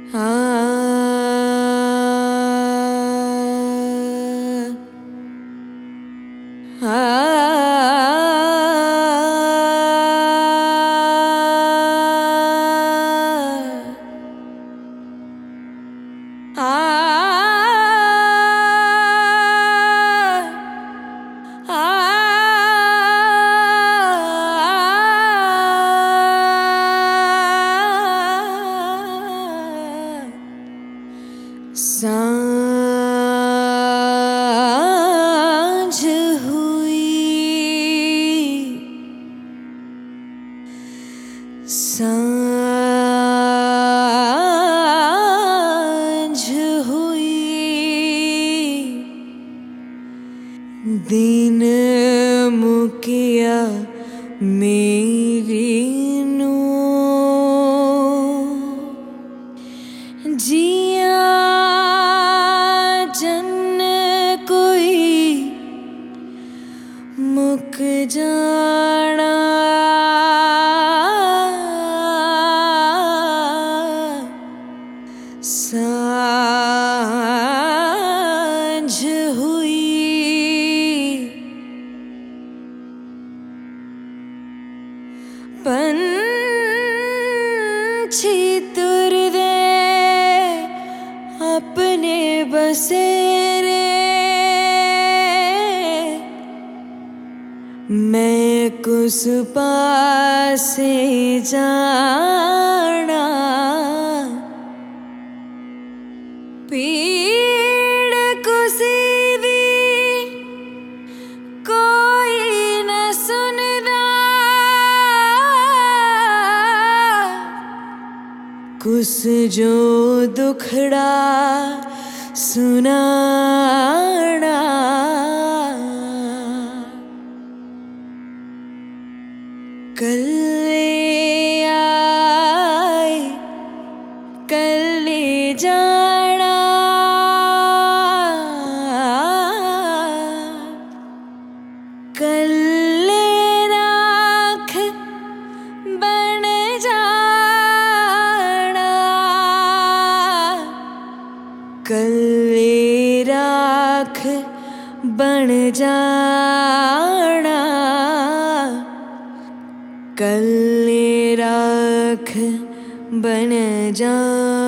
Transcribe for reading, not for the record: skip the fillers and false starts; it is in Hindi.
आ सांझ हुई, सांझ हुई, दिन मुकिया मेरी नू जिया जन कोई मुक जाना, सांझ हुई, पंछी तुरदे अपने बसेरे, मैं कुस पासे जाना, पीड़ कुसी दी कोई न सुनदा, कुस जो दुखड़ा सुनाना, कल्ले आए कल्ले जाना, कल्ले राख बन जाना, कल्ले राख बन जाना, कल्ले राख बन जाना।